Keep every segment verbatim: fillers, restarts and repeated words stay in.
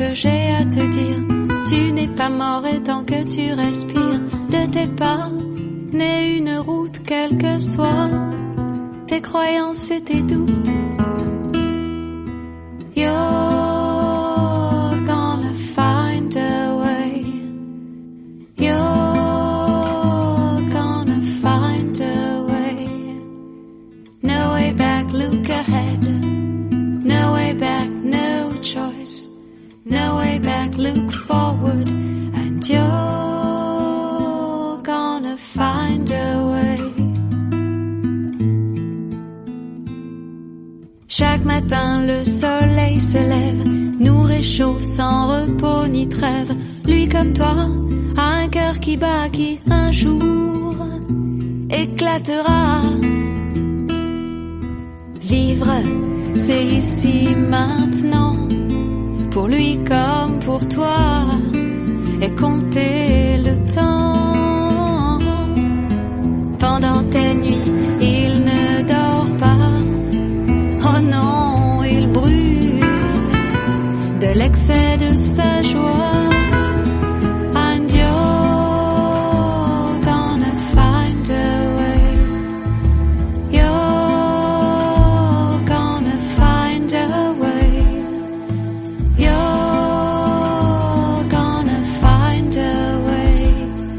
que j'ai à te dire. Tu n'es pas mort et tant que tu respires, de tes pas naît une route, quelle que soit tes croyances et tes doutes. You're gonna find a way. You're gonna find a way. No way back, look ahead. No way back, no choice. No way back, look forward. And you're gonna find a way. Chaque matin le soleil se lève, nous réchauffe sans repos ni trêve. Lui comme toi a un cœur qui bat, qui un jour éclatera. Vivre, c'est ici maintenant, pour lui comme pour toi, et compter le temps. Pendant tes nuits, il ne dort pas. Oh non, il brûle de l'excès de sa joie. And you're gonna find a way. You're gonna find a way. You're gonna find a way.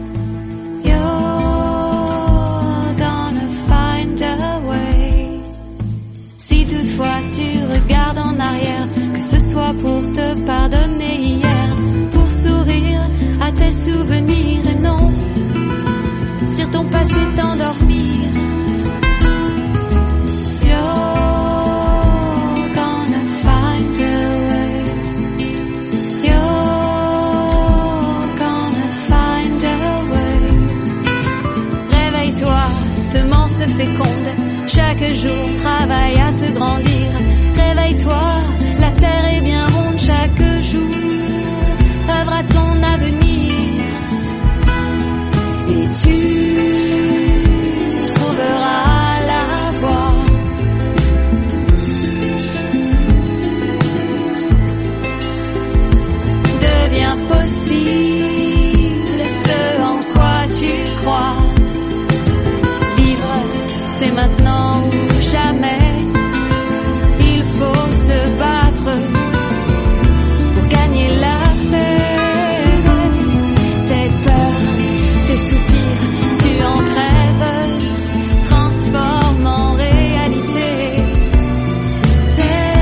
You're gonna find a way. Si toutefois tu regardes en arrière, que ce soit pour te pardonner hier, pour sourire à tes souvenirs et non sur ton passé t'endormir. You're gonna find a way. You're gonna find a way. Réveille-toi, semence féconde, chaque jour travaille à te grandir. Réveille-toi, la terre est bien ronde, chaque jour œuvre à ton avenir. Et tu trouveras la voie. Devient possible ce en quoi tu crois. Vivre, c'est maintenant ou jamais. Il faut se battre pour gagner la paix. Tes peurs, tes soupirs, tu en crèves, transforme en réalité tes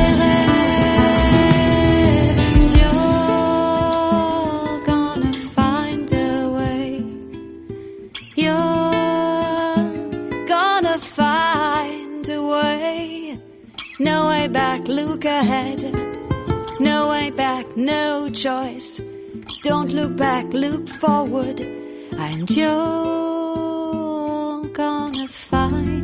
rêves. You're gonna find a way. You're gonna find a way. No way back, look ahead. No way back, no choice. Don't look back, look forward. And you're gonna find